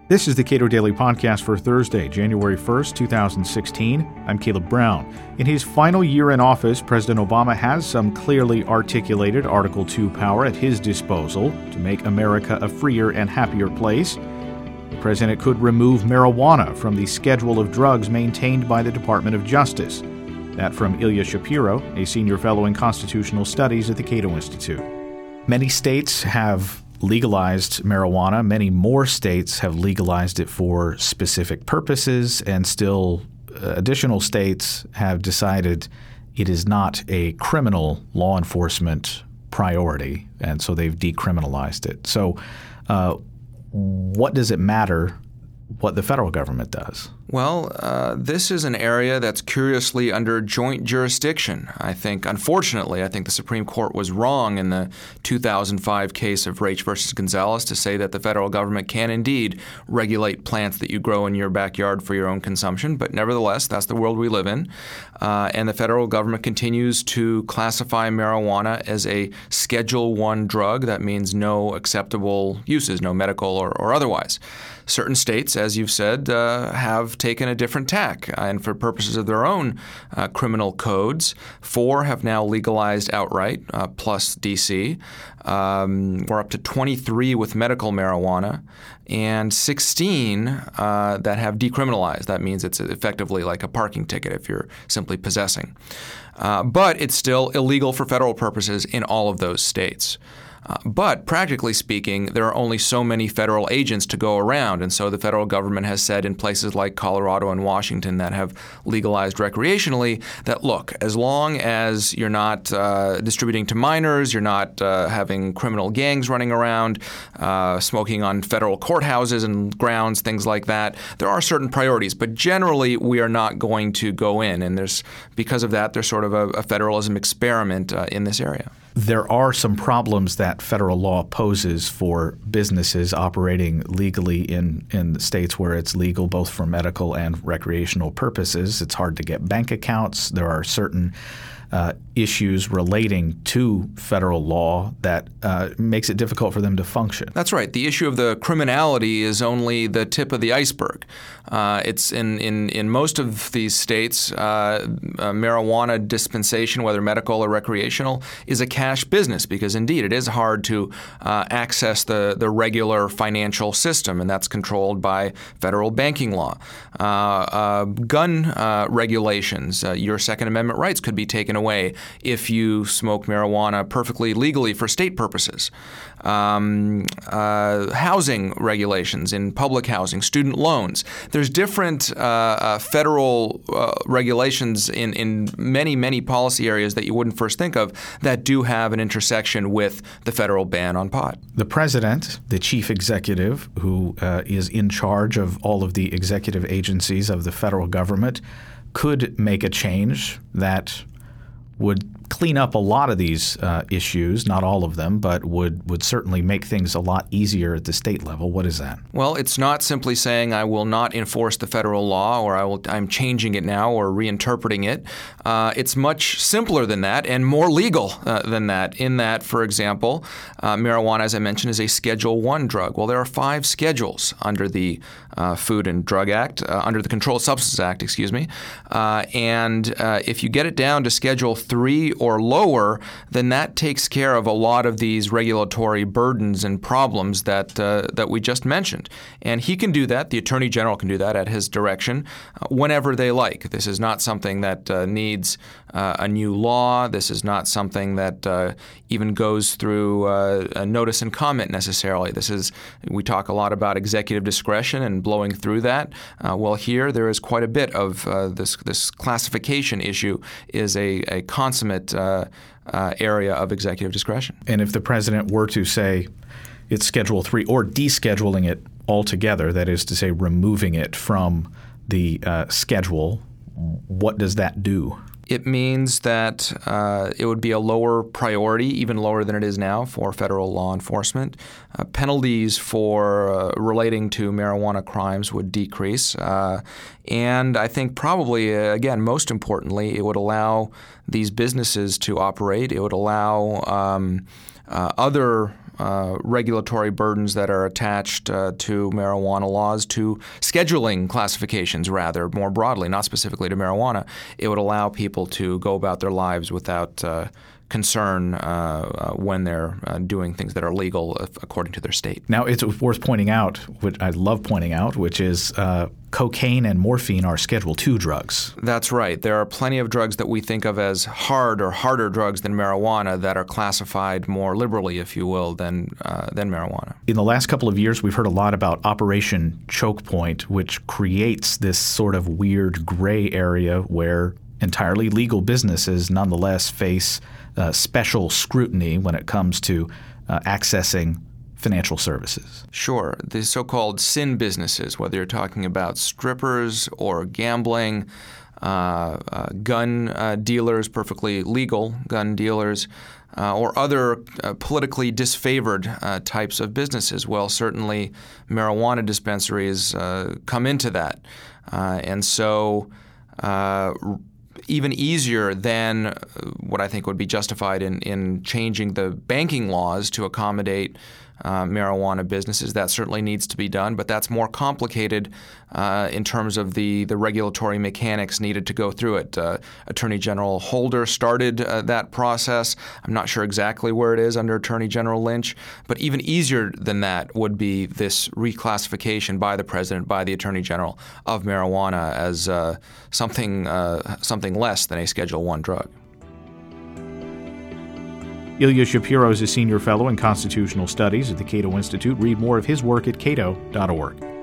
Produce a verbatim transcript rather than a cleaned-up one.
This is the Cato Daily Podcast for Thursday, January first, twenty sixteen. I'm Caleb Brown. In his final year in office, President Obama has some clearly articulated Article two power at his disposal to make America a freer and happier place. The president could remove marijuana from the schedule of drugs maintained by the Department of Justice. That from Ilya Shapiro, a senior fellow in constitutional studies at the Cato Institute. Many states have legalized marijuana. Many more states have legalized it for specific purposes, and still uh, additional states have decided it is not a criminal law enforcement priority, and so they've decriminalized it. So uh, what does it matter what the federal government does? Well, uh, this is an area that's curiously under joint jurisdiction. I think, unfortunately, I think the Supreme Court was wrong in the two thousand five case of Raich versus Gonzalez to say that the federal government can indeed regulate plants that you grow in your backyard for your own consumption. But nevertheless, that's the world we live in. Uh, and the federal government continues to classify marijuana as a Schedule One drug. That means no acceptable uses, no medical or, or otherwise. Certain states, as you've said, uh, have taken a different tack, and for purposes of their own uh, criminal codes, four have now legalized outright, uh, plus D C. Um, we're up to twenty-three with medical marijuana, and sixteen uh, that have decriminalized. That means it's effectively like a parking ticket if you're simply possessing. Uh, but it's still illegal for federal purposes in all of those states. Uh, but practically speaking, there are only so many federal agents to go around, and so the federal government has said in places like Colorado and Washington that have legalized recreationally that, look, as long as you're not uh, distributing to minors, you're not uh, having criminal gangs running around, uh, smoking on federal courthouses and grounds, things like that, there are certain priorities. But generally, we are not going to go in, and there's because of that, there's sort of a, a federalism experiment uh, in this area. There are some problems that federal law poses for businesses operating legally in, in states where it's legal both for medical and recreational purposes. It's hard to get bank accounts. There are certain uh, issues relating to federal law that uh, makes it difficult for them to function. That's right. The issue of the criminality is only the tip of the iceberg. Uh, it's in, in, in most of these states, uh, uh, marijuana dispensation, whether medical or recreational, is a cash business because, indeed, it is hard to uh, access the, the regular financial system, and that's controlled by federal banking law. Uh, uh, gun uh, regulations, uh, your Second Amendment rights could be taken away if you smoke marijuana perfectly legally for state purposes. Um, uh, housing regulations in public housing, student loans. There's different uh, uh, federal uh, regulations in, in many, many policy areas that you wouldn't first think of that do have an intersection with the federal ban on pot. The president, the chief executive, who uh, is in charge of all of the executive agencies of the federal government, could make a change that would clean up a lot of these uh, issues, not all of them, but would, would certainly make things a lot easier at the state level. What is that? Well, it's not simply saying I will not enforce the federal law or I will, I'm changing it now or reinterpreting it. Uh, it's much simpler than that and more legal uh, than that in that, for example, uh, marijuana, as I mentioned, is a Schedule One drug. Well, there are five schedules under the uh, Food and Drug Act, uh, under the Controlled Substances Act, excuse me. Uh, and uh, if you get it down to Schedule Three or lower, then that takes care of a lot of these regulatory burdens and problems that uh, that we just mentioned. And he can do that. The Attorney General can do that at his direction uh, whenever they like. This is not something that uh, needs uh, a new law. This is not something that uh, even goes through uh, a notice and comment necessarily. This is we talk a lot about executive discretion and blowing through that. Uh, well, here there is quite a bit of uh, this this classification issue is a, a consummate uh, uh, area of executive discretion. And if the president were to say it's Schedule Three or descheduling it altogether, that is to say removing it from the uh, schedule, what does that do? It means that uh, it would be a lower priority, even lower than it is now, for federal law enforcement. Uh, penalties for uh, relating to marijuana crimes would decrease. Uh, and I think probably, uh, again, most importantly, it would allow these businesses to operate. It would allow um, uh, other uh, regulatory burdens that are attached uh, to marijuana laws, to scheduling classifications rather more broadly, not specifically to marijuana. It would allow people to go about their lives without uh, concern uh, uh, when they're uh, doing things that are legal according to their state. Now, it's worth pointing out, which I love pointing out, which is uh, cocaine and morphine are Schedule two drugs. That's right. There are plenty of drugs that we think of as hard or harder drugs than marijuana that are classified more liberally, if you will, than uh, than marijuana. In the last couple of years, we've heard a lot about Operation Choke Point, which creates this sort of weird gray area where entirely legal businesses nonetheless face uh, special scrutiny when it comes to uh, accessing financial services. Sure. The so-called sin businesses, whether you're talking about strippers or gambling, uh, uh, gun uh, dealers, perfectly legal gun dealers, uh, or other uh, politically disfavored uh, types of businesses. Well, certainly marijuana dispensaries uh, come into that. Uh, and so uh, even easier than what I think would be justified in, in changing the banking laws to accommodate uh, marijuana businesses. That certainly needs to be done, but that's more complicated uh, in terms of the, the regulatory mechanics needed to go through it. Uh, Attorney General Holder started uh, that process. I'm not sure exactly where it is under Attorney General Lynch, but even easier than that would be this reclassification by the President, by the Attorney General, of marijuana as uh, something uh, something less than a Schedule one drug. Ilya Shapiro is a senior fellow in constitutional studies at the Cato Institute. Read more of his work at cato dot org.